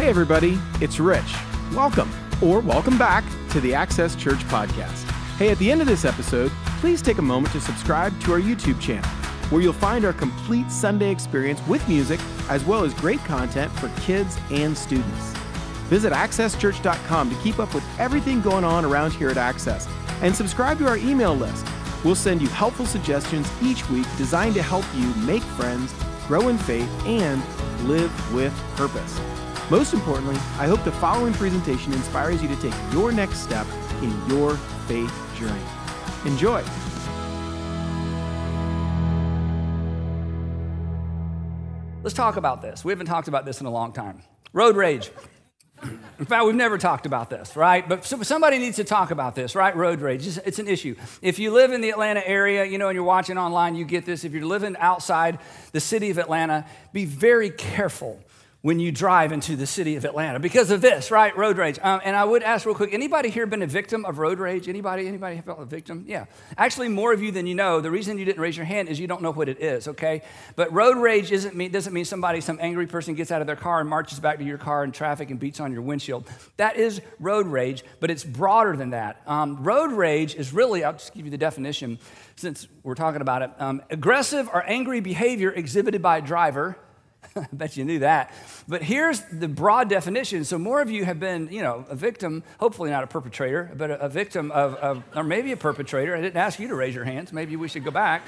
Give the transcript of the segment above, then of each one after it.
everybody, it's Rich. Welcome, or welcome back to the Access Church podcast. Hey, at the end of this episode, please take a moment to subscribe to our YouTube channel, where you'll find our complete Sunday experience with music, as well as great content for kids and students. Visit accesschurch.com to keep up with everything going on around here at Access, and subscribe to our email list. We'll send you helpful suggestions each week designed to help you make friends, grow in faith, and live with purpose. Most importantly, I hope the following presentation inspires you to take your next step in your faith journey. Enjoy. Let's talk about this. We haven't talked about this in a long time. Road rage. In fact, we've never talked about this, right? But somebody needs to talk about this, right? Road rage, it's an issue. If you live in the Atlanta area, and you're watching online, you get this. If you're living outside the city of Atlanta, be very careful when you drive into the city of Atlanta because of this, right? Road rage. And I would ask real quick, anybody here been a victim of road rage? Anybody have felt a victim? Yeah. Actually, more of you than you know. The reason you didn't raise your hand is you don't know what it is, okay? But road rage doesn't mean some angry person gets out of their car and marches back to your car in traffic and beats on your windshield. That is road rage, but it's broader than that. Road rage is really, I'll just give you the definition since we're talking about it, aggressive or angry behavior exhibited by a driver. I bet you knew that. But here's the broad definition. So more of you have been, a victim, hopefully not a perpetrator, but a victim of, or maybe a perpetrator. I didn't ask you to raise your hands. Maybe we should go back.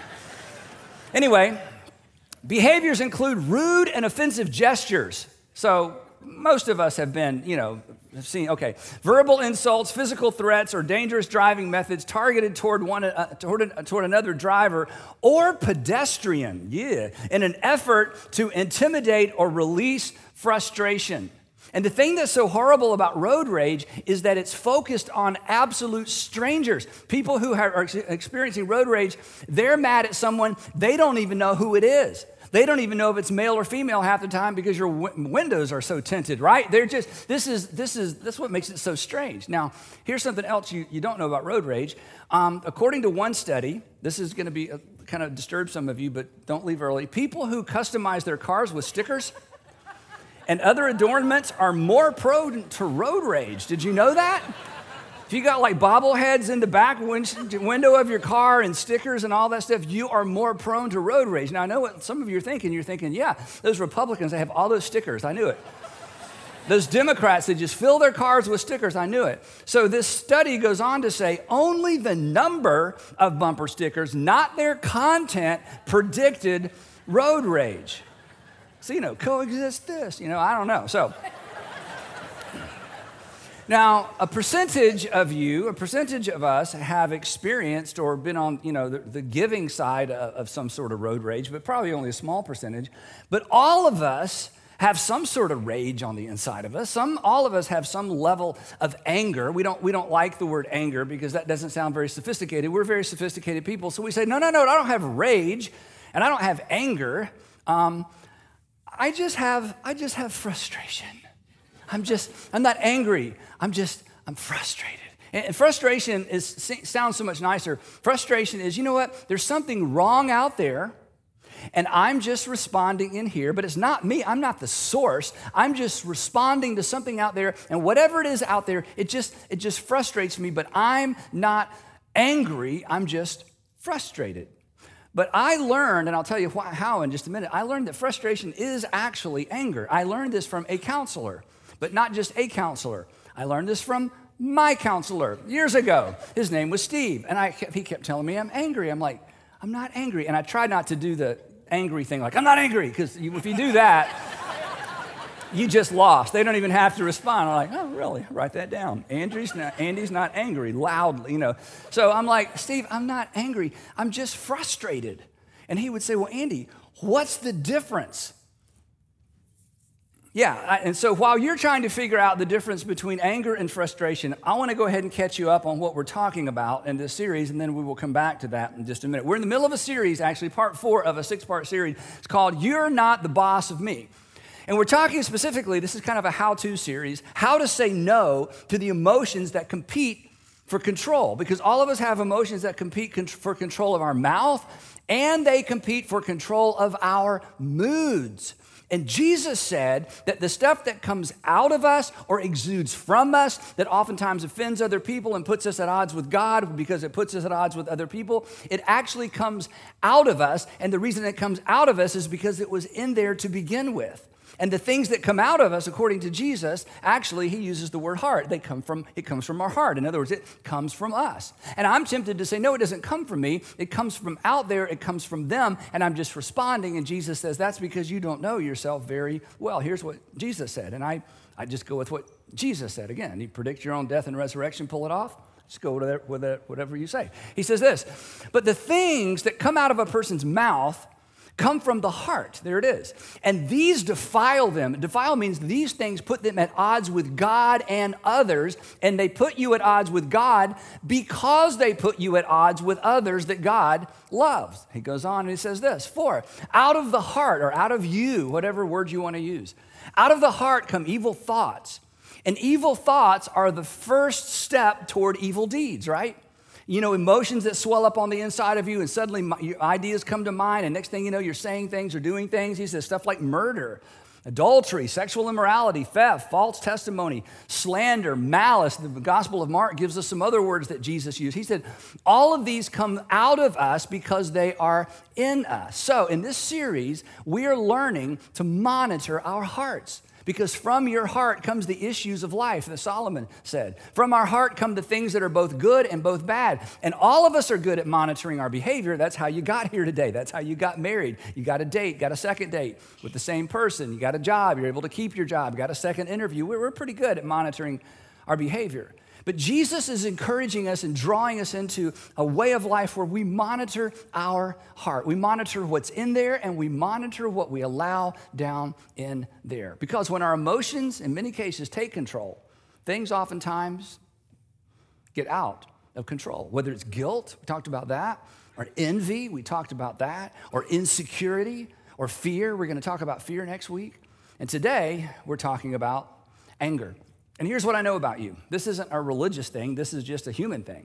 Anyway, behaviors include rude and offensive gestures. So most of us have been, have seen, verbal insults, physical threats, or dangerous driving methods targeted toward another driver or pedestrian, in an effort to intimidate or release frustration. And the thing that's so horrible about road rage is that it's focused on absolute strangers. People who are experiencing road rage, they're mad at someone, they don't even know who it is. They don't even know if it's male or female half the time because your windows are so tinted, right? They're just, this is what makes it so strange. Now, here's something else you don't know about road rage. According to one study, this is going to be kind of disturb some of you, but don't leave early. People who customize their cars with stickers and other adornments are more prone to road rage. Did you know that? If you got like bobbleheads in the back window of your car and stickers and all that stuff, you are more prone to road rage. Now, I know what some of you are thinking. You're thinking, yeah, those Republicans, they have all those stickers. I knew it. Those Democrats, they just fill their cars with stickers. I knew it. So this study goes on to say only the number of bumper stickers, not their content, predicted road rage. So, coexist this, I don't know. So now, a percentage of us have experienced or been on, the giving side of some sort of road rage, but probably only a small percentage. But all of us have some sort of rage on the inside of us. All of us have some level of anger. We don't like the word anger because that doesn't sound very sophisticated. We're very sophisticated people, so we say, no, I don't have rage, and I don't have anger. I just have frustration. I'm not angry. I'm frustrated. And frustration sounds so much nicer. Frustration is, you know what? There's something wrong out there, and I'm just responding in here, but it's not me. I'm not the source. I'm just responding to something out there, and whatever it is out there, it just frustrates me, but I'm not angry. I'm just frustrated. But I learned, and I'll tell you how in just a minute, I learned that frustration is actually anger. I learned this from a counselor. But not just a counselor. I learned this from my counselor years ago. His name was Steve. And he kept telling me I'm angry. I'm like, I'm not angry. And I tried not to do the angry thing, like, I'm not angry. Because if you do that, you just lost. They don't even have to respond. I'm like, oh, really? Write that down. Andy's not angry, loudly, So I'm like, Steve, I'm not angry. I'm just frustrated. And he would say, well, Andy, what's the difference? Yeah, and so while you're trying to figure out the difference between anger and frustration, I want to go ahead and catch you up on what we're talking about in this series, and then we will come back to that in just a minute. We're in the middle of a series, actually, part 4 of a 6-part series. It's called You're Not the Boss of Me. And we're talking specifically, this is kind of a how-to series, how to say no to the emotions that compete for control. Because all of us have emotions that compete for control of our mouth, and they compete for control of our moods. And Jesus said that the stuff that comes out of us or exudes from us that oftentimes offends other people and puts us at odds with God because it puts us at odds with other people, it actually comes out of us. And the reason it comes out of us is because it was in there to begin with. And the things that come out of us, according to Jesus, actually, he uses the word heart. It comes from our heart. In other words, it comes from us. And I'm tempted to say, no, it doesn't come from me. It comes from out there. It comes from them. And I'm just responding. And Jesus says, that's because you don't know yourself very well. Here's what Jesus said. And I just go with what Jesus said. Again, you predict your own death and resurrection, pull it off. Just go with it, whatever you say. He says this, but the things that come out of a person's mouth come from the heart. There it is. And these defile them. Defile means these things put them at odds with God and others, and they put you at odds with God because they put you at odds with others that God loves. He goes on and he says this, for out of the heart, or out of you, whatever word you want to use, out of the heart come evil thoughts. And evil thoughts are the first step toward evil deeds, right? You know, emotions that swell up on the inside of you, and suddenly your ideas come to mind, and next thing you know, you're saying things or doing things. He says stuff like murder, adultery, sexual immorality, theft, false testimony, slander, malice. The Gospel of Mark gives us some other words that Jesus used. He said, all of these come out of us because they are in us. So in this series, we are learning to monitor our hearts. Because from your heart comes the issues of life, that Solomon said. From our heart come the things that are both good and both bad. And all of us are good at monitoring our behavior. That's how you got here today. That's how you got married. You got a date, got a second date with the same person. You got a job. You're able to keep your job. You got a second interview. We're pretty good at monitoring our behavior. But Jesus is encouraging us and drawing us into a way of life where we monitor our heart. We monitor what's in there, and we monitor what we allow down in there. Because when our emotions, in many cases, take control, things oftentimes get out of control. Whether it's guilt, we talked about that, or envy, we talked about that, or insecurity, or fear. We're going to talk about fear next week. And today, we're talking about anger. And here's what I know about you. This isn't a religious thing. This is just a human thing.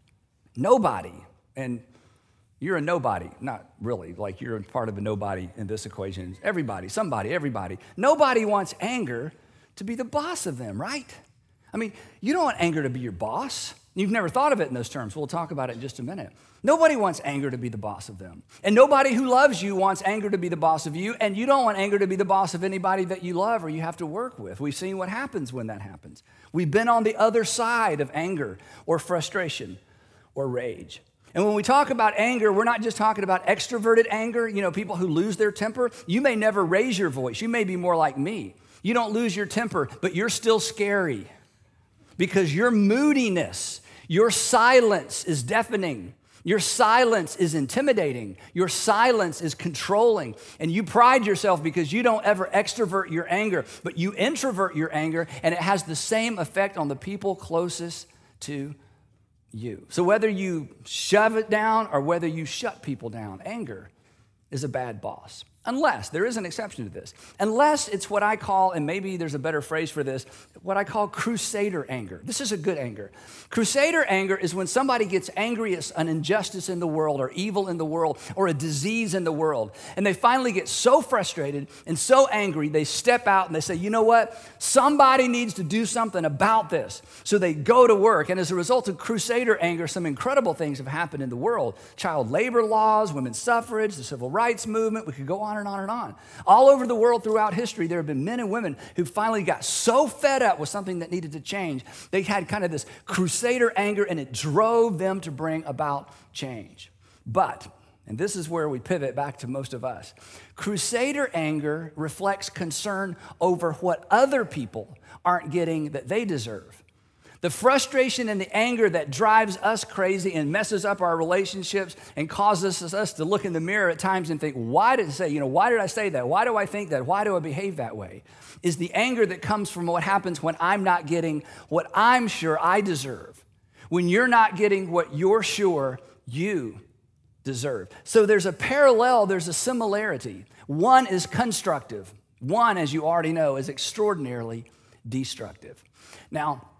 Nobody, and you're a nobody, not really, like you're part of a nobody in this equation. Everybody, somebody, everybody. Nobody wants anger to be the boss of them, right? I mean, you don't want anger to be your boss. You've never thought of it in those terms. We'll talk about it in just a minute. Nobody wants anger to be the boss of them. And nobody who loves you wants anger to be the boss of you, and you don't want anger to be the boss of anybody that you love or you have to work with. We've seen what happens when that happens. We've been on the other side of anger or frustration or rage. And when we talk about anger, we're not just talking about extroverted anger, you know, people who lose their temper. You may never raise your voice. You may be more like me. You don't lose your temper, but you're still scary because your moodiness, your silence is deafening. Your silence is intimidating. Your silence is controlling. And you pride yourself because you don't ever extrovert your anger, but you introvert your anger, and it has the same effect on the people closest to you. So whether you shove it down or whether you shut people down, anger is a bad boss. Unless, there is an exception to this, unless it's what I call, and maybe there's a better phrase for this, what I call crusader anger. This is a good anger. Crusader anger is when somebody gets angry at an injustice in the world or evil in the world or a disease in the world, and they finally get so frustrated and so angry, they step out and they say, you know what? Somebody needs to do something about this. So they go to work, and as a result of crusader anger, some incredible things have happened in the world. Child labor laws, women's suffrage, the civil rights movement, we could go on and on and on. All over the world throughout history, there have been men and women who finally got so fed up with something that needed to change. They had kind of this crusader anger, and it drove them to bring about change. But, and this is where we pivot back to most of us, crusader anger reflects concern over what other people aren't getting that they deserve. The frustration and the anger that drives us crazy and messes up our relationships and causes us to look in the mirror at times and think, why did I say that? Why do I think that? Why do I behave that way? Is the anger that comes from what happens when I'm not getting what I'm sure I deserve. When you're not getting what you're sure you deserve. So there's a parallel, there's a similarity. One is constructive. One, as you already know, is extraordinarily destructive. Now,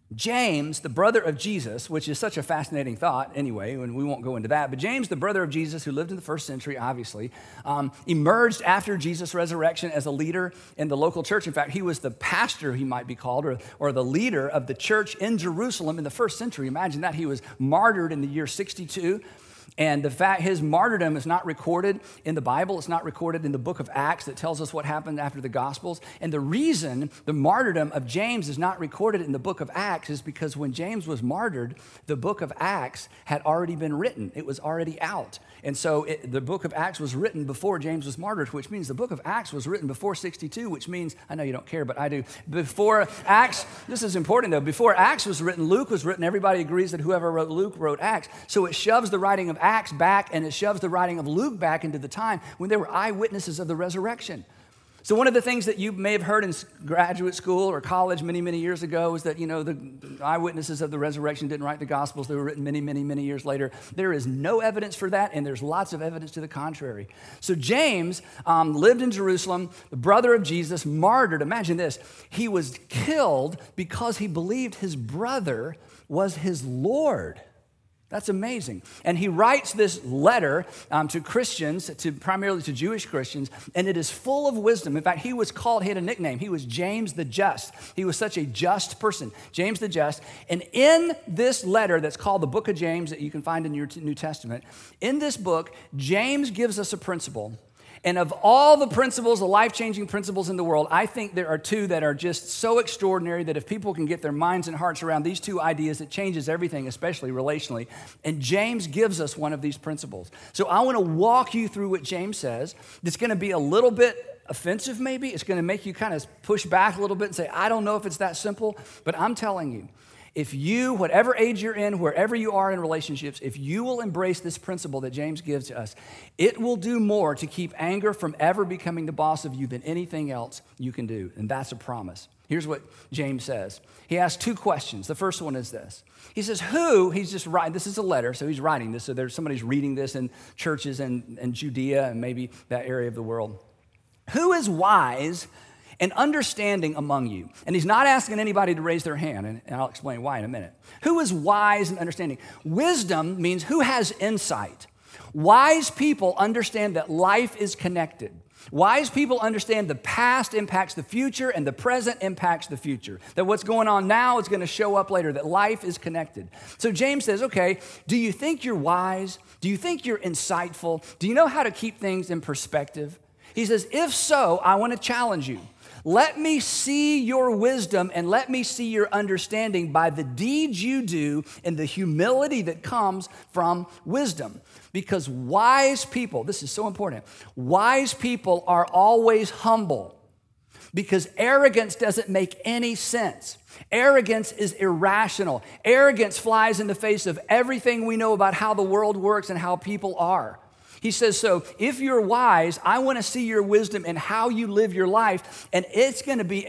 James, the brother of Jesus, which is such a fascinating thought anyway, and we won't go into that, but James, the brother of Jesus, who lived in the first century, obviously, emerged after Jesus' resurrection as a leader in the local church. In fact, he was the pastor, he might be called, or the leader of the church in Jerusalem in the first century. Imagine that. He was martyred in the year 62. And the fact his martyrdom is not recorded in the Bible. It's not recorded in the book of Acts that tells us what happened after the Gospels. And the reason the martyrdom of James is not recorded in the book of Acts is because when James was martyred, the book of Acts had already been written. It was already out. And so the book of Acts was written before James was martyred, which means the book of Acts was written before 62, which means, I know you don't care, but I do. Before Acts, this is important though, before Acts was written, Luke was written. Everybody agrees that whoever wrote Luke wrote Acts. So it shoves the writing of Acts back, and it shoves the writing of Luke back into the time when they were eyewitnesses of the resurrection. So one of the things that you may have heard in graduate school or college many, many years ago is that, the eyewitnesses of the resurrection didn't write the Gospels. They were written many, many, many years later. There is no evidence for that, and there's lots of evidence to the contrary. So James lived in Jerusalem, the brother of Jesus, martyred. Imagine this. He was killed because he believed his brother was his Lord. That's amazing. And he writes this letter to Christians, primarily to Jewish Christians, and it is full of wisdom. In fact, he had a nickname. He was James the Just. He was such a just person, James the Just. And in this letter that's called the Book of James that you can find in your New Testament, in this book, James gives us a principle. And of all the principles, the life-changing principles in the world, I think there are two that are just so extraordinary that if people can get their minds and hearts around these two ideas, it changes everything, especially relationally. And James gives us one of these principles. So I want to walk you through what James says. It's going to be a little bit offensive maybe. It's going to make you kind of push back a little bit and say, I don't know if it's that simple, but I'm telling you, if you, whatever age you're in, wherever you are in relationships, if you will embrace this principle that James gives to us, it will do more to keep anger from ever becoming the boss of you than anything else you can do. And that's a promise. Here's what James says. He asks two questions. The first one is this. He says, he's just writing, this is a letter, so he's writing this. So somebody's reading this in churches in Judea and maybe that area of the world. Who is wise and understanding among you? And he's not asking anybody to raise their hand, and I'll explain why in a minute. Who is wise and understanding? Wisdom means who has insight. Wise people understand that life is connected. Wise people understand the past impacts the future and the present impacts the future. That what's going on now is going to show up later, that life is connected. So James says, okay, do you think you're wise? Do you think you're insightful? Do you know how to keep things in perspective? He says, if so, I want to challenge you. Let me see your wisdom and let me see your understanding by the deeds you do and the humility that comes from wisdom. Because wise people, this is so important, wise people are always humble because arrogance doesn't make any sense. Arrogance is irrational. Arrogance flies in the face of everything we know about how the world works and how people are. He says, so if you're wise, I want to see your wisdom and how you live your life, and it's going to be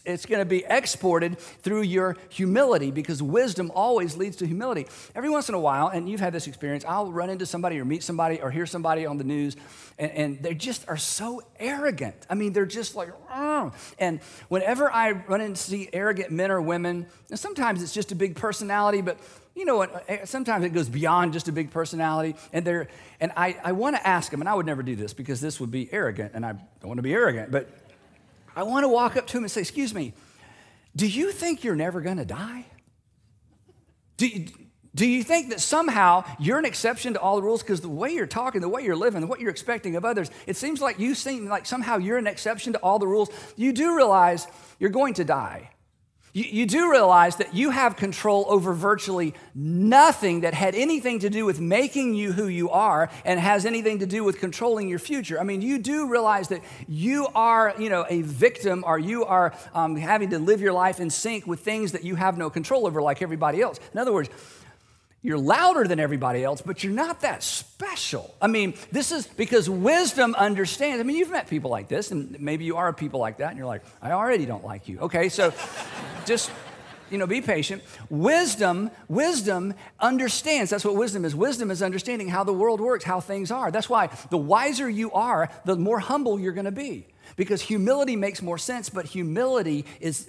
exported through your humility because wisdom always leads to humility. Every once in a while, and you've had this experience, I'll run into somebody or meet somebody or hear somebody on the news, and they just are so arrogant. I mean, they're just like, Ugh. And whenever I run into see arrogant men or women, and sometimes it's just a big personality, but you know what, sometimes it goes beyond just a big personality, and I want to ask them, and I would never do this because this would be arrogant, and I don't want to be arrogant, but I want to walk up to them and say, excuse me, do you think you're never going to die? Do you think that somehow you're an exception to all the rules because the way you're talking, the way you're living, what you're expecting of others, it seems like you seem like somehow you're an exception to all the rules. You do realize you're going to die. You do realize that you have control over virtually nothing that had anything to do with making you who you are and has anything to do with controlling your future. I mean, you do realize that you are, a victim, or you are having to live your life in sync with things that you have no control over like everybody else. In other words, you're louder than everybody else, but you're not that special. I mean, this is because wisdom understands. I mean, you've met people like this, and maybe you are people like that, and you're like, I already don't like you. Okay, so just be patient. Wisdom understands. That's what wisdom is. Wisdom is understanding how the world works, how things are. That's why the wiser you are, the more humble you're going to be. Because humility makes more sense, but humility is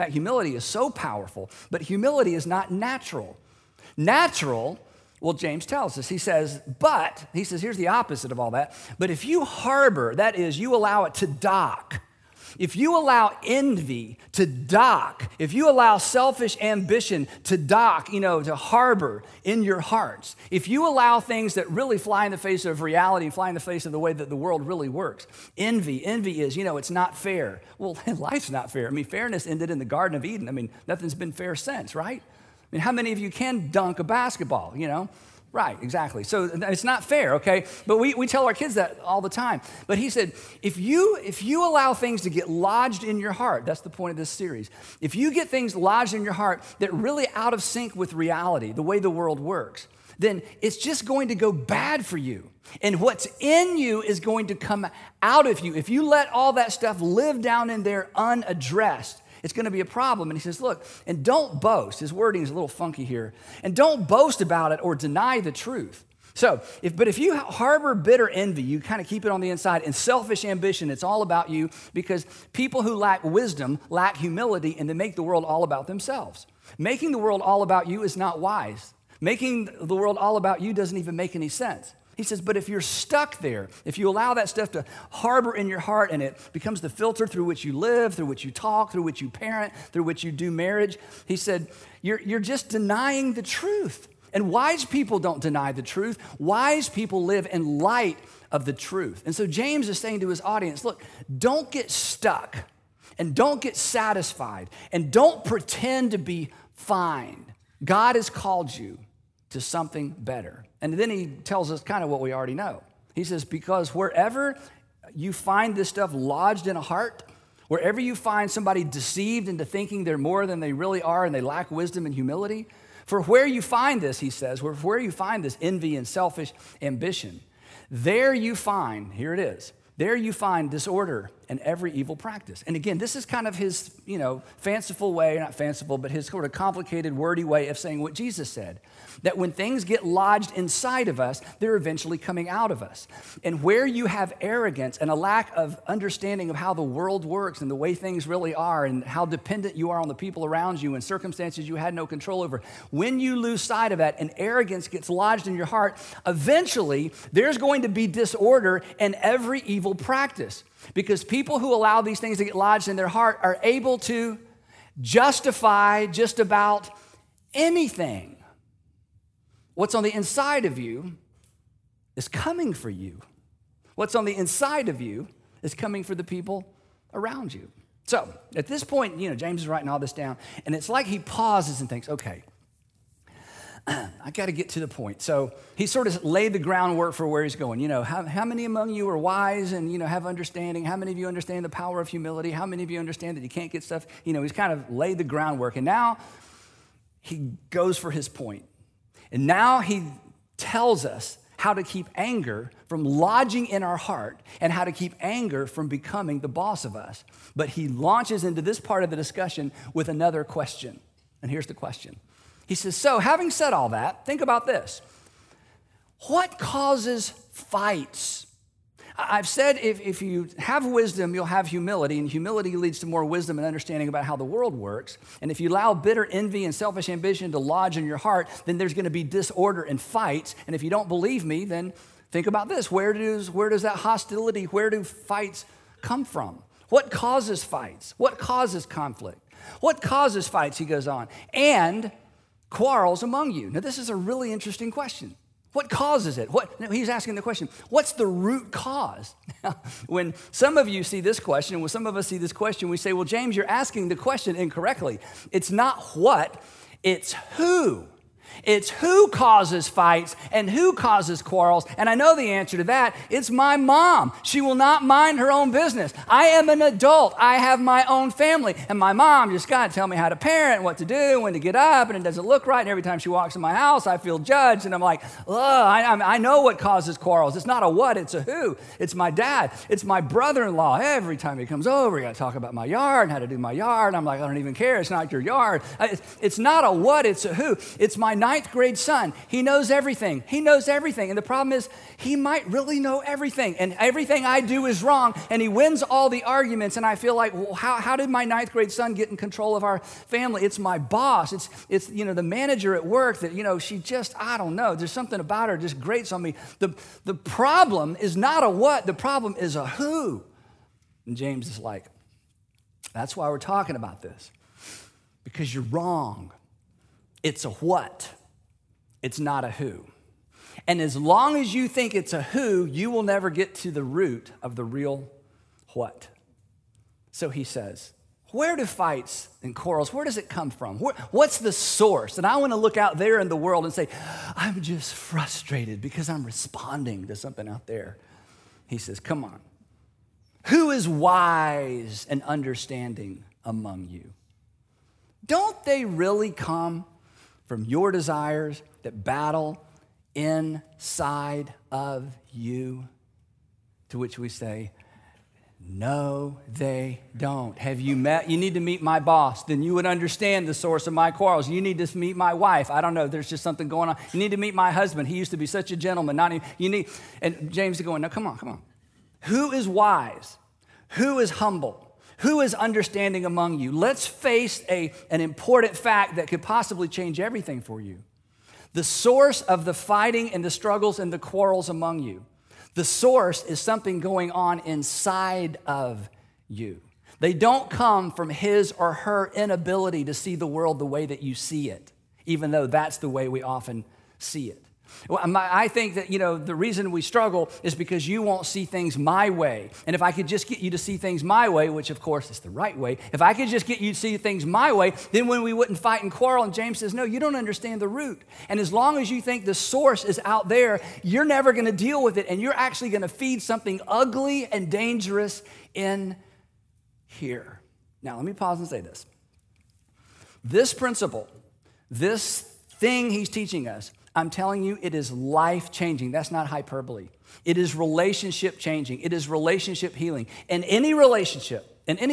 so powerful, but humility is not natural. Natural, well, James tells us, he says, here's the opposite of all that. But if you harbor, that is, you allow it to dock, if you allow envy to dock, if you allow selfish ambition to dock, to harbor in your hearts, if you allow things that really fly in the face of reality and fly in the face of the way that the world really works, envy is, it's not fair. Well, life's not fair. Fairness ended in the Garden of Eden. Nothing's been fair since, right? How many of you can dunk a basketball, Right, exactly. So it's not fair, okay? But we tell our kids that all the time. But he said, if you allow things to get lodged in your heart, that's the point of this series. If you get things lodged in your heart that are really out of sync with reality, the way the world works, then it's just going to go bad for you. And what's in you is going to come out of you. If you let all that stuff live down in there unaddressed, it's going to be a problem. And he says, look, and don't boast. His wording is a little funky here. And don't boast about it or deny the truth. So, if you harbor bitter envy, you kind of keep it on the inside, and selfish ambition, it's all about you, because people who lack wisdom lack humility, and they make the world all about themselves. Making the world all about you is not wise. Making the world all about you doesn't even make any sense. He says, but if you're stuck there, if you allow that stuff to harbor in your heart and it becomes the filter through which you live, through which you talk, through which you parent, through which you do marriage, he said, you're just denying the truth. And wise people don't deny the truth. Wise people live in light of the truth. And so James is saying to his audience, look, don't get stuck and don't get satisfied and don't pretend to be fine. God has called you to something better. And then he tells us kind of what we already know. He says, because wherever you find this stuff lodged in a heart, wherever you find somebody deceived into thinking they're more than they really are and they lack wisdom and humility, for where you find this, he says, where you find this envy and selfish ambition, there you find, here it is, there you find disorder and every evil practice. And again, this is kind of his, fanciful way, not fanciful, but his sort of complicated, wordy way of saying what Jesus said, that when things get lodged inside of us, they're eventually coming out of us. And where you have arrogance and a lack of understanding of how the world works and the way things really are and how dependent you are on the people around you and circumstances you had no control over, when you lose sight of that and arrogance gets lodged in your heart, eventually there's going to be disorder and every evil practice. Because people who allow these things to get lodged in their heart are able to justify just about anything. What's on the inside of you is coming for you. What's on the inside of you is coming for the people around you. So at this point, James is writing all this down, and it's like he pauses and thinks, okay, I got to get to the point. So he sort of laid the groundwork for where he's going. How many among you are wise and, have understanding? How many of you understand the power of humility? How many of you understand that you can't get stuff? He's kind of laid the groundwork. And now he goes for his point. And now he tells us how to keep anger from lodging in our heart and how to keep anger from becoming the boss of us. But he launches into this part of the discussion with another question. And here's the question. He says, so having said all that, think about this. What causes fights? I've said if you have wisdom, you'll have humility, and humility leads to more wisdom and understanding about how the world works. And if you allow bitter envy and selfish ambition to lodge in your heart, then there's going to be disorder and fights. And if you don't believe me, then think about this. Where does that hostility, where do fights come from? What causes fights? What causes conflict? What causes fights, he goes on, and quarrels among you? Now, this is a really interesting question. What causes it? He's asking the question, what's the root cause? When some of you see this question, and when some of us see this question, we say, well, James, you're asking the question incorrectly. It's not what, it's who. It's who causes fights and who causes quarrels. And I know the answer to that. It's my mom. She will not mind her own business. I am an adult. I have my own family. And my mom just got to tell me how to parent, what to do, when to get up, and it doesn't look right. And every time she walks in my house, I feel judged. And I'm like, I know what causes quarrels. It's not a what, it's a who. It's my dad. It's my brother-in-law. Every time he comes over, he got to talk about my yard and how to do my yard. And I'm like, I don't even care. It's not your yard. It's not a what, it's a who. It's my ninth grade son. He knows everything. He knows everything. And the problem is he might really know everything. And everything I do is wrong. And he wins all the arguments. And I feel like, well, how did my ninth grade son get in control of our family? It's my boss. It's the manager at work that, she just, I don't know. There's something about her just grates on me. The problem is not a what. The problem is a who. And James is like, that's why we're talking about this. Because you're wrong. It's a what. It's not a who. And as long as you think it's a who, you will never get to the root of the real what. So he says, where do fights and quarrels, where does it come from? What's the source? And I want to look out there in the world and say, I'm just frustrated because I'm responding to something out there. He says, come on. Who is wise and understanding among you? Don't they really come from your desires that battle inside of you? To which we say, no, they don't. Have you met? You need to meet my boss. Then you would understand the source of my quarrels. You need to meet my wife. I don't know. There's just something going on. You need to meet my husband. He used to be such a gentleman. And James is going, no, come on. Who is wise? Who is humble? Who is understanding among you? Let's face an important fact that could possibly change everything for you. The source of the fighting and the struggles and the quarrels among you. The source is something going on inside of you. They don't come from his or her inability to see the world the way that you see it, even though that's the way we often see it. Well, I think that, the reason we struggle is because you won't see things my way. And if I could just get you to see things my way, which of course is the right way, if I could just get you to see things my way, then when we wouldn't fight and quarrel, and James says, no, you don't understand the root. And as long as you think the source is out there, you're never going to deal with it, and you're actually going to feed something ugly and dangerous in here. Now, let me pause and say this. This principle, this thing he's teaching us, I'm telling you, it is life-changing. That's not hyperbole. It is relationship-changing. It is relationship healing. In any relationship,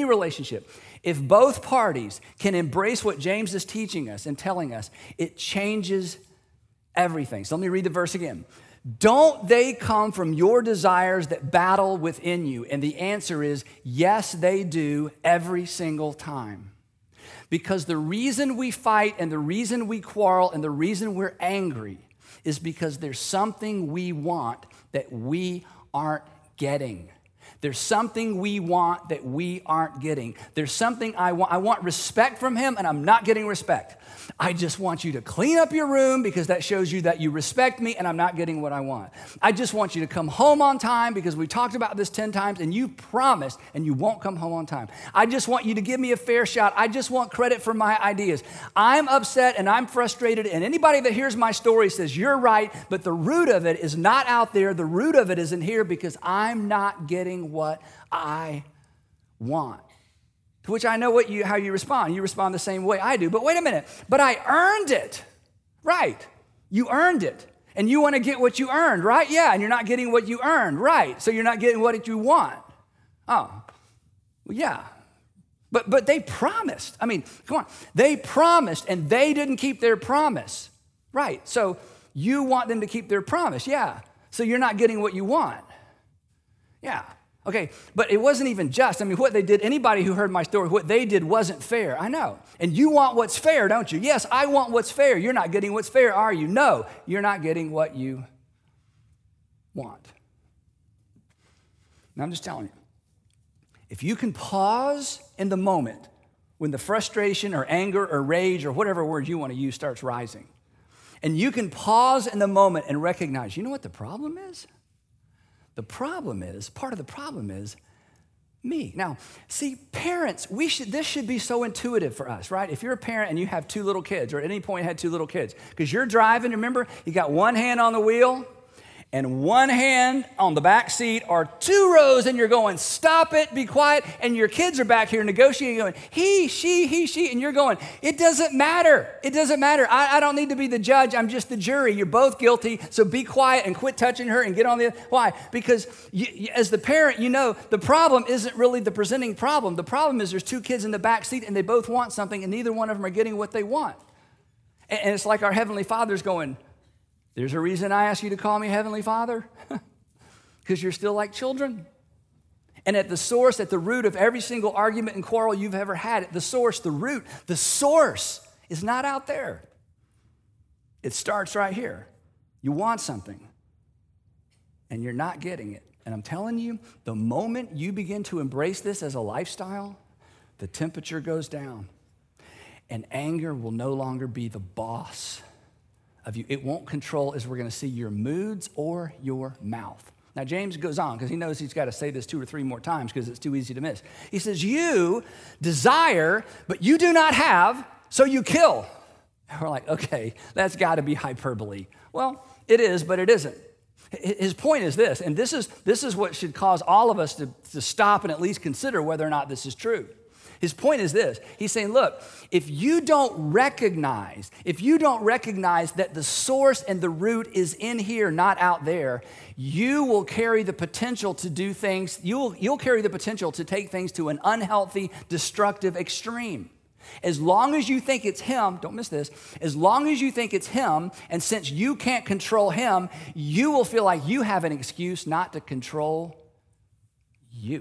if both parties can embrace what James is teaching us and telling us, it changes everything. So let me read the verse again. Don't they come from your desires that battle within you? And the answer is, yes, they do every single time. Because the reason we fight and the reason we quarrel and the reason we're angry is because there's something we want that we aren't getting. There's something we want that we aren't getting. There's something I want. I want respect from him, and I'm not getting respect. I just want you to clean up your room because that shows you that you respect me, and I'm not getting what I want. I just want you to come home on time because we talked about this 10 times, and you promised, and you won't come home on time. I just want you to give me a fair shot. I just want credit for my ideas. I'm upset, and I'm frustrated, and anybody that hears my story says, you're right, but the root of it is not out there. The root of it is in here because I'm not getting what I want. To which I know how you respond. You respond the same way I do. But wait a minute. But I earned it. Right. You earned it. And you want to get what you earned, right? Yeah, and you're not getting what you earned, right? So you're not getting what you want. Oh, well, yeah. But they promised. I mean, come on. They promised, and they didn't keep their promise. Right. So you want them to keep their promise. Yeah. So you're not getting what you want. Yeah. Okay, but it wasn't even just. I mean, what they did, anybody who heard my story, what they did wasn't fair. I know. And you want what's fair, don't you? Yes, I want what's fair. You're not getting what's fair, are you? No, you're not getting what you want. Now, I'm just telling you, if you can pause in the moment when the frustration or anger or rage or whatever word you want to use starts rising, and you can pause in the moment and recognize, you know what the problem is? Part of the problem is, me. Now, see, parents, this should be so intuitive for us, right? If you're a parent and you have 2 little kids, or at any point had 2 little kids, because you're driving, remember, you got one hand on the wheel and one hand on the back seat, or 2 rows, and you're going, stop it, be quiet, and your kids are back here negotiating, going, he, she, and you're going, it doesn't matter. It doesn't matter. I don't need to be the judge. I'm just the jury. You're both guilty, so be quiet and quit touching her and get on the other. Why? Because as the parent, you know, the problem isn't really the presenting problem. The problem is there's 2 kids in the back seat, and they both want something, and neither one of them are getting what they want. And it's like our Heavenly Father's going, there's a reason I ask you to call me Heavenly Father, because you're still like children. And at the source, at the root of every single argument and quarrel you've ever had, at the source, the root, the source is not out there. It starts right here. You want something, and you're not getting it. And I'm telling you, the moment you begin to embrace this as a lifestyle, the temperature goes down, and anger will no longer be the boss of you. It won't control, as we're going to see, your moods or your mouth. Now, James goes on because he knows he's got to say this 2 or 3 more times because it's too easy to miss. He says, you desire, but you do not have, so you kill. And we're like, okay, that's got to be hyperbole. Well, it is, but it isn't. His point is this, and this is what should cause all of us to stop and at least consider whether or not this is true. His point is this. He's saying, look, if you don't recognize that the source and the root is in here, not out there, you will carry the potential to do things, you'll carry the potential to take things to an unhealthy, destructive extreme. As long as you think it's him, don't miss this, as long as you think it's him, and since you can't control him, you will feel like you have an excuse not to control you.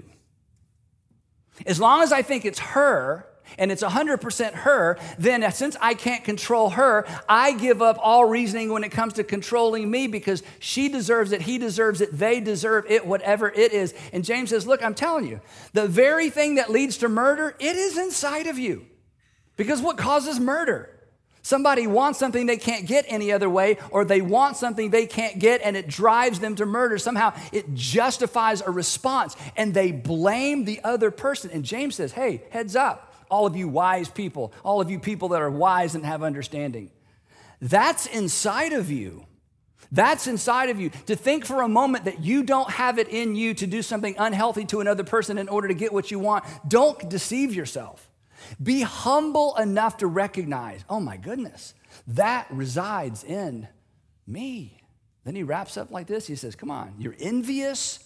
As long as I think it's her, and it's 100% her, then since I can't control her, I give up all reasoning when it comes to controlling me because she deserves it, he deserves it, they deserve it, whatever it is. And James says, look, I'm telling you, the very thing that leads to murder, it is inside of you. Because what causes murder? Somebody wants something they can't get any other way, or they want something they can't get, and it drives them to murder. Somehow it justifies a response, and they blame the other person. And James says, hey, heads up, all of you wise people, all of you people that are wise and have understanding. That's inside of you. That's inside of you. To think for a moment that you don't have it in you to do something unhealthy to another person in order to get what you want, don't deceive yourself. Be humble enough to recognize, oh my goodness, that resides in me. Then he wraps up like this. He says, come on, you're envious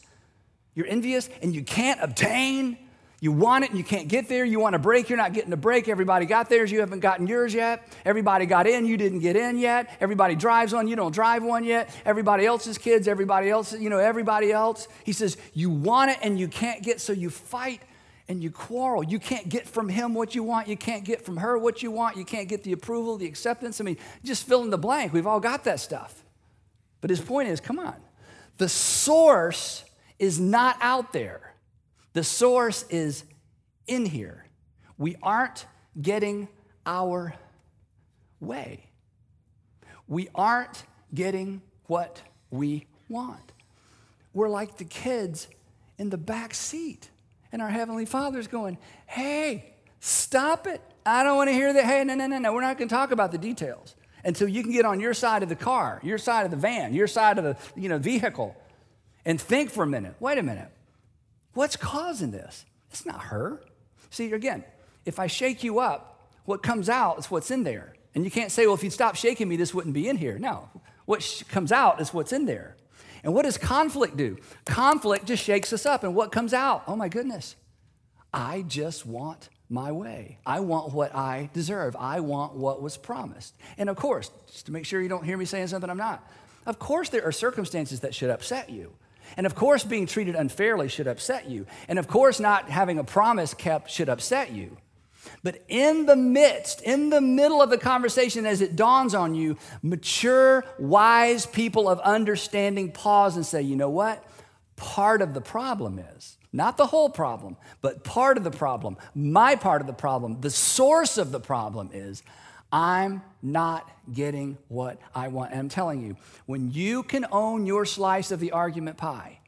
and you can't obtain. You want it and you can't get there. You want a break, you're not getting a break. Everybody got theirs, you haven't gotten yours yet. Everybody got in, you didn't get in yet. Everybody drives one, you don't drive one yet. Everybody else's kids, everybody else. He says, you want it and you can't get, so you fight and you quarrel. You can't get from him what you want. You can't get from her what you want. You can't get the approval, the acceptance. I mean, just fill in the blank. We've all got that stuff. But his point is, come on. The source is not out there. The source is in here. We aren't getting our way. We aren't getting what we want. We're like the kids in the back seat. And our Heavenly Father's going, hey, stop it. I don't want to hear that. Hey, no. We're not going to talk about the details until you can get on your side of the car, your side of the van, your side of the vehicle, and think for a minute. Wait a minute. What's causing this? It's not her. See, again, if I shake you up, what comes out is what's in there. And you can't say, well, if you'd stop shaking me, this wouldn't be in here. No. What comes out is what's in there. And what does conflict do? Conflict just shakes us up. And what comes out? Oh, my goodness. I just want my way. I want what I deserve. I want what was promised. And of course, just to make sure you don't hear me saying something I'm not, of course there are circumstances that should upset you. And of course being treated unfairly should upset you. And of course not having a promise kept should upset you. But in the middle of the conversation, as it dawns on you, mature, wise people of understanding pause and say, you know what? Part of the problem is, not the whole problem, but part of the problem, my part of the problem, the source of the problem is, I'm not getting what I want. And I'm telling you, when you can own your slice of the argument pie,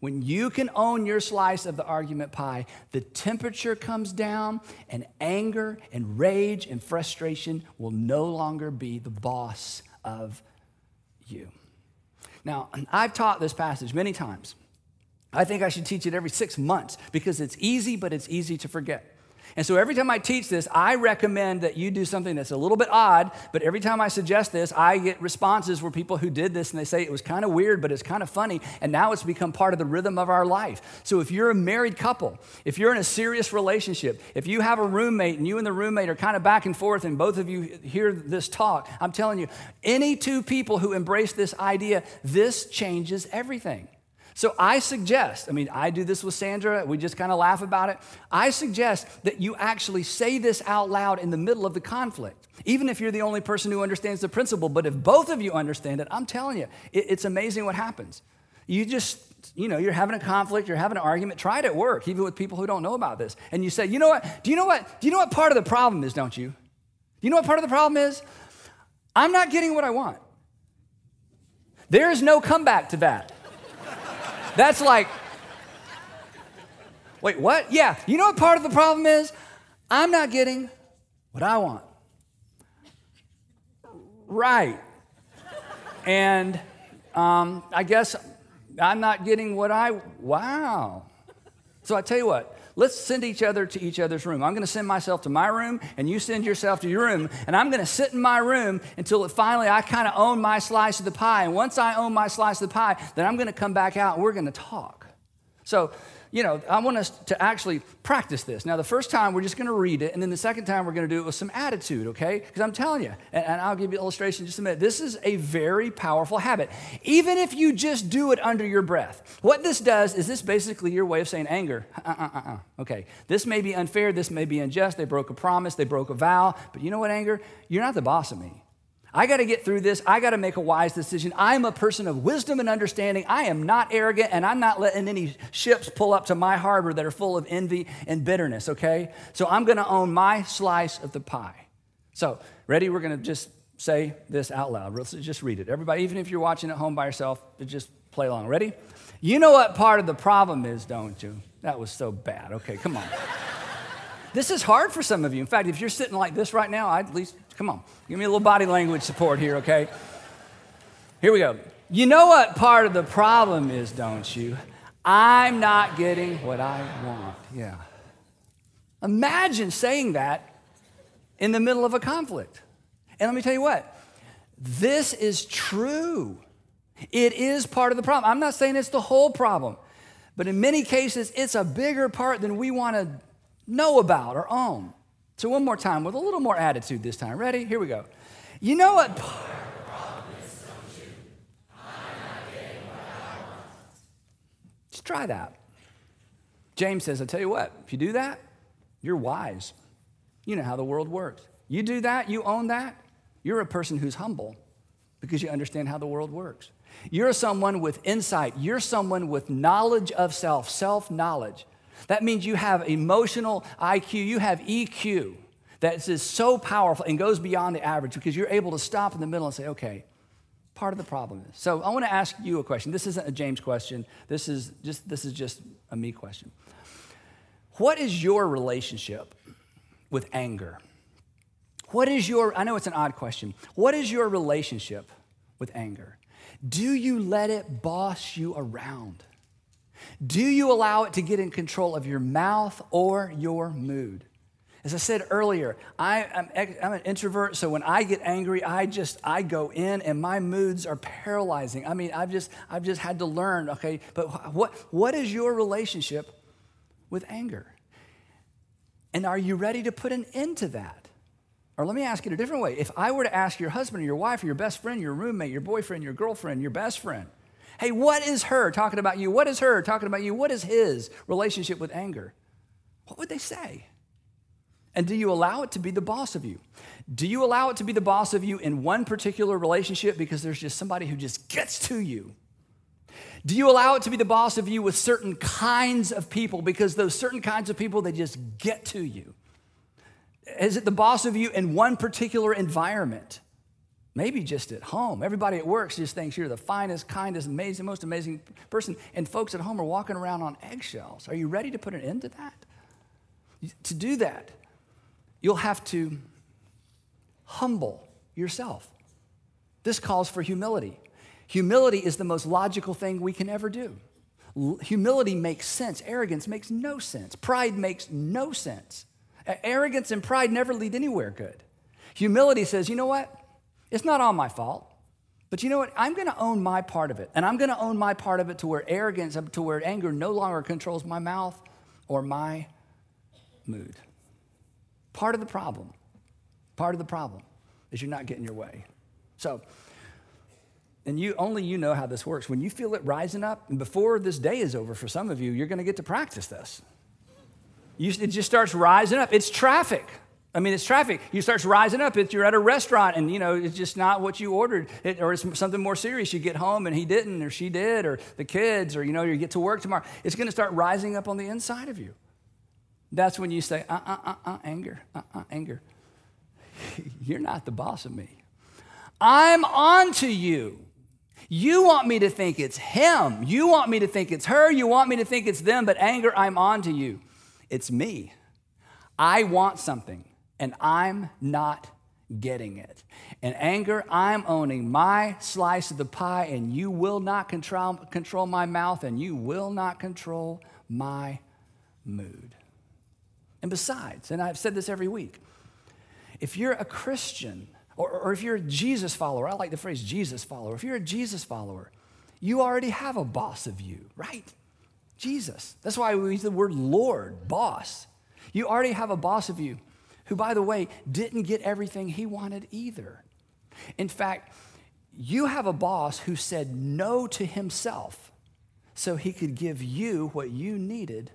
When you can own your slice of the argument pie, the temperature comes down, and anger and rage and frustration will no longer be the boss of you. Now, I've taught this passage many times. I think I should teach it every 6 months because it's easy, but it's easy to forget. And so every time I teach this, I recommend that you do something that's a little bit odd, but every time I suggest this, I get responses where people who did this and they say it was kind of weird, but it's kind of funny, and now it's become part of the rhythm of our life. So if you're a married couple, if you're in a serious relationship, if you have a roommate and you and the roommate are kind of back and forth and both of you hear this talk, I'm telling you, any two people who embrace this idea, this changes everything. So I suggest, I do this with Sandra, we just kind of laugh about it. I suggest that you actually say this out loud in the middle of the conflict, even if you're the only person who understands the principle. But if both of you understand it, I'm telling you, it's amazing what happens. You just, you're having a conflict, you're having an argument, try it at work, even with people who don't know about this. And you say, you know what, do you know what part of the problem is, don't you? Do you know what part of the problem is? I'm not getting what I want. There is no comeback to that. That's like, wait, what? Yeah, you know what part of the problem is? I'm not getting what I want. Right. And I guess I'm not getting wow. So I tell you what, let's send each other to each other's room. I'm going to send myself to my room, and you send yourself to your room, and I'm going to sit in my room until finally I kind of own my slice of the pie. And once I own my slice of the pie, then I'm going to come back out, and we're going to talk. So, I want us to actually practice this. Now, the first time, we're just going to read it, and then the second time, we're going to do it with some attitude, okay? Because I'm telling you, and I'll give you an illustration in just a minute, this is a very powerful habit. Even if you just do it under your breath. What this does is this basically your way of saying anger. Okay, this may be unfair, this may be unjust, they broke a promise, they broke a vow, but you know what, anger? You're not the boss of me. I got to get through this. I got to make a wise decision. I'm a person of wisdom and understanding. I am not arrogant, and I'm not letting any ships pull up to my harbor that are full of envy and bitterness, okay? So I'm going to own my slice of the pie. So, ready? We're going to just say this out loud. Let's just read it. Everybody, even if you're watching at home by yourself, just play along. Ready? You know what part of the problem is, don't you? That was so bad. Okay, come on. This is hard for some of you. In fact, if you're sitting like this right now, I'd at least, come on, give me a little body language support here, okay? Here we go. You know what part of the problem is, don't you? I'm not getting what I want. Yeah. Imagine saying that in the middle of a conflict. And let me tell you what, this is true. It is part of the problem. I'm not saying it's the whole problem, but in many cases, it's a bigger part than we want to know about or own. So one more time with a little more attitude this time. Ready? Here we go. You know what part of the problem is, don't you? I'm not getting what I want. Just try that. James says, I tell you what, if you do that, you're wise. You know how the world works. You do that, you own that, you're a person who's humble because you understand how the world works. You're someone with insight. You're someone with knowledge of self, self-knowledge. That means you have emotional IQ, you have EQ that is so powerful and goes beyond the average because you're able to stop in the middle and say, okay, part of the problem is. So I want to ask you a question. This isn't a James question. This is just a me question. What is your relationship with anger? I know it's an odd question. What is your relationship with anger? Do you let it boss you around? Do you allow it to get in control of your mouth or your mood? As I said earlier, I'm an introvert, so when I get angry, I go in and my moods are paralyzing. I've just had to learn, okay, but what is your relationship with anger? And are you ready to put an end to that? Or let me ask it a different way. If I were to ask your husband or your wife or your best friend, your roommate, your boyfriend, your girlfriend, your best friend, hey, what is her talking about you? What is her talking about you? What is his relationship with anger? What would they say? And do you allow it to be the boss of you? Do you allow it to be the boss of you in one particular relationship because there's just somebody who just gets to you? Do you allow it to be the boss of you with certain kinds of people because those certain kinds of people, they just get to you? Is it the boss of you in one particular environment? Maybe just at home. Everybody at work just thinks you're the finest, kindest, amazing, most amazing person. And folks at home are walking around on eggshells. Are you ready to put an end to that? To do that, you'll have to humble yourself. This calls for humility. Humility is the most logical thing we can ever do. Humility makes sense. Arrogance makes no sense. Pride makes no sense. Arrogance and pride never lead anywhere good. Humility says, you know what? It's not all my fault. But you know what? I'm going to own my part of it. And I'm going to own my part of it to where arrogance, to where anger no longer controls my mouth or my mood. Part of the problem is you're not getting your way. So, and you know how this works. When you feel it rising up, and before this day is over for some of you, you're going to get to practice this. It just starts rising up. It's traffic. It's traffic. You starts rising up. You're at a restaurant, and it's just not what you ordered, or it's something more serious. You get home, and he didn't, or she did, or the kids, or you get to work tomorrow. It's going to start rising up on the inside of you. That's when you say, anger. You're not the boss of me. I'm on to you. You want me to think it's him. You want me to think it's her. You want me to think it's them. But anger, I'm on to you. It's me. I want something, and I'm not getting it. And anger, I'm owning my slice of the pie, and you will not control my mouth, and you will not control my mood. And besides, and I've said this every week, if you're a Christian, or if you're a Jesus follower, I like the phrase Jesus follower. If you're a Jesus follower, you already have a boss of you, right? Jesus. That's why we use the word Lord, boss. You already have a boss of you who, by the way, didn't get everything he wanted either. In fact, you have a boss who said no to himself so he could give you what you needed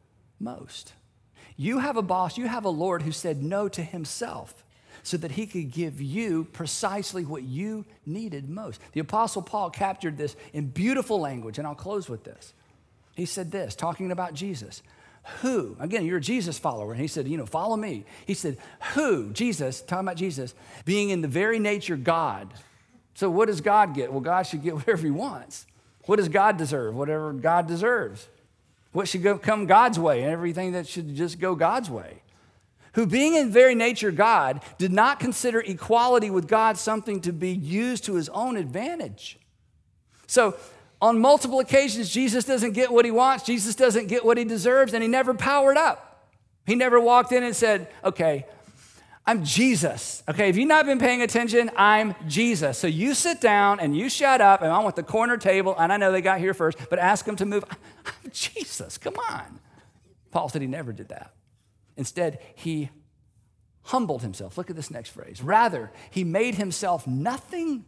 most. You have a boss, you have a Lord who said no to himself so that he could give you precisely what you needed most. The Apostle Paul captured this in beautiful language, and I'll close with this. He said this, talking about Jesus. Who, again, you're a Jesus follower, and he said, follow me. He said, who, Jesus, talking about Jesus, being in the very nature God. So what does God get? Well, God should get whatever he wants. What does God deserve? Whatever God deserves. What should come God's way, and everything that should just go God's way. Who, being in very nature God, did not consider equality with God something to be used to his own advantage. So, on multiple occasions, Jesus doesn't get what he wants. Jesus doesn't get what he deserves, and he never powered up. He never walked in and said, okay, I'm Jesus. Okay, if you've not been paying attention, I'm Jesus. So you sit down and you shut up, and I want the corner table, and I know they got here first, but ask them to move. I'm Jesus, come on. Paul said he never did that. Instead, he humbled himself. Look at this next phrase. Rather, he made himself nothing.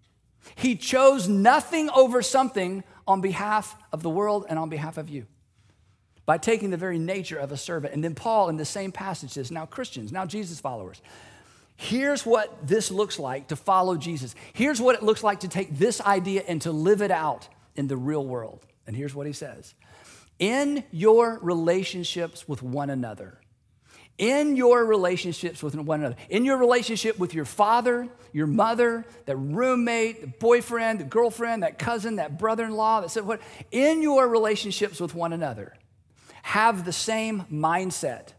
He chose nothing over something on behalf of the world and on behalf of you by taking the very nature of a servant. And then Paul in the same passage says, now Christians, now Jesus followers, here's what this looks like to follow Jesus. Here's what it looks like to take this idea and to live it out in the real world. And here's what he says. In your relationships with one another, in your relationships with one another, in your relationship with your father, your mother, that roommate, the boyfriend, the girlfriend, that cousin, that brother-in-law, that said what, in your relationships with one another, have the same mindset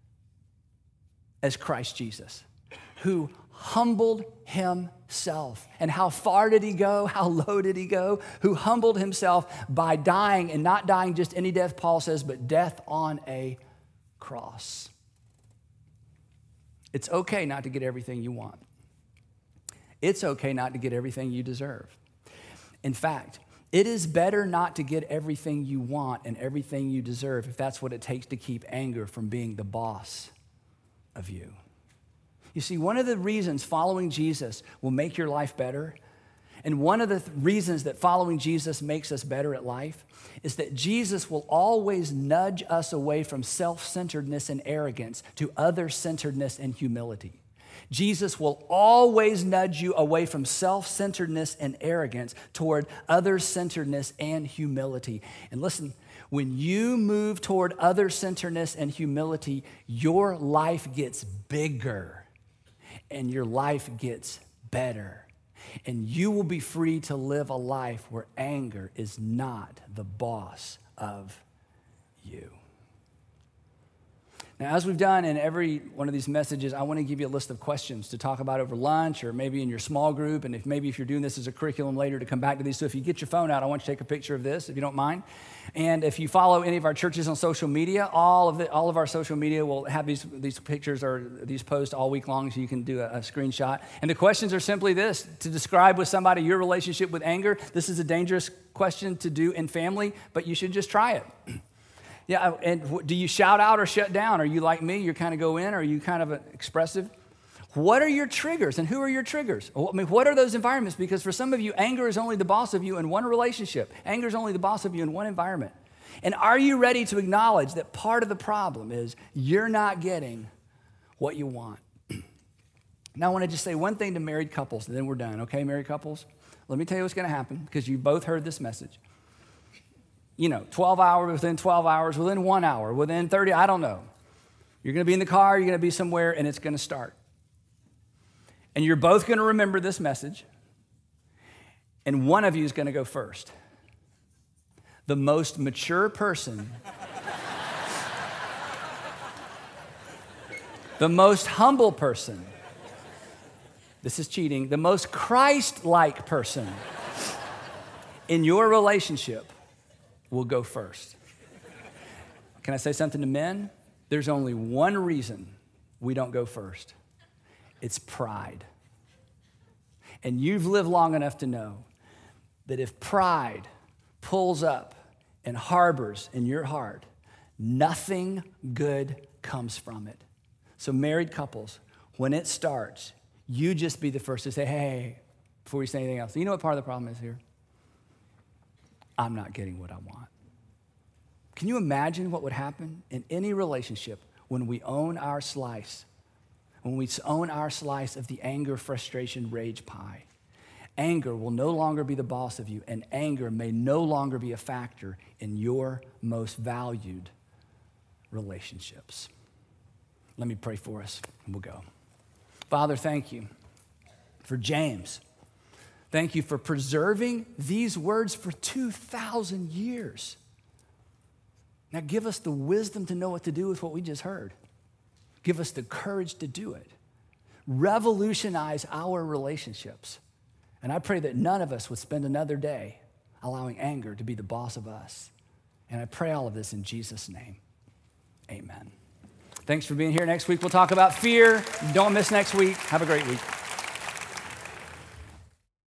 as Christ Jesus, who humbled himself. And how far did he go? How low did he go? Who humbled himself by dying, and not dying just any death, Paul says, but death on a cross. It's okay not to get everything you want. It's okay not to get everything you deserve. In fact, it is better not to get everything you want and everything you deserve if that's what it takes to keep anger from being the boss of you. You see, one of the reasons following Jesus will make your life better, and one of the reasons that following Jesus makes us better at life, is that Jesus will always nudge us away from self-centeredness and arrogance to other-centeredness and humility. Jesus will always nudge you away from self-centeredness and arrogance toward other-centeredness and humility. And listen, when you move toward other-centeredness and humility, your life gets bigger and your life gets better. And you will be free to live a life where anger is not the boss of you. Now, as we've done in every one of these messages, I want to give you a list of questions to talk about over lunch or maybe in your small group. And if you're doing this as a curriculum later, to come back to these. So if you get your phone out, I want you to take a picture of this, if you don't mind. And if you follow any of our churches on social media, all of our social media will have these pictures or these posts all week long, so you can do a screenshot. And the questions are simply this: to describe with somebody your relationship with anger. This is a dangerous question to do in family, but you should just try it. Yeah, and do you shout out or shut down? Are you like me? You kind of go in, or are you kind of expressive? What are your triggers, and who are your triggers? I mean, what are those environments? Because for some of you, anger is only the boss of you in one relationship. Anger is only the boss of you in one environment. And are you ready to acknowledge that part of the problem is you're not getting what you want? Now, I want to just say one thing to married couples, and then we're done, okay, married couples? Let me tell you what's going to happen, because you both heard this message. 12 hours, within 12 hours, within 1 hour, within 30, I don't know. You're going to be in the car, you're going to be somewhere, and it's going to start. And you're both going to remember this message, and one of you is going to go first. The most mature person, the most humble person, this is cheating, the most Christ-like person in your relationship will go first. Can I say something to men? There's only one reason we don't go first. It's pride. And you've lived long enough to know that if pride pulls up and harbors in your heart, nothing good comes from it. So married couples, when it starts, you just be the first to say, hey, before you say anything else. You know what part of the problem is here? I'm not getting what I want. Can you imagine what would happen in any relationship when we own our slice? When we own our slice of the anger, frustration, rage pie. Anger will no longer be the boss of you, and anger may no longer be a factor in your most valued relationships. Let me pray for us, and we'll go. Father, thank you for James. Thank you for preserving these words for 2,000 years. Now give us the wisdom to know what to do with what we just heard. Give us the courage to do it. Revolutionize our relationships. And I pray that none of us would spend another day allowing anger to be the boss of us. And I pray all of this in Jesus' name. Amen. Thanks for being here. Next week we'll talk about fear. Don't miss next week. Have a great week.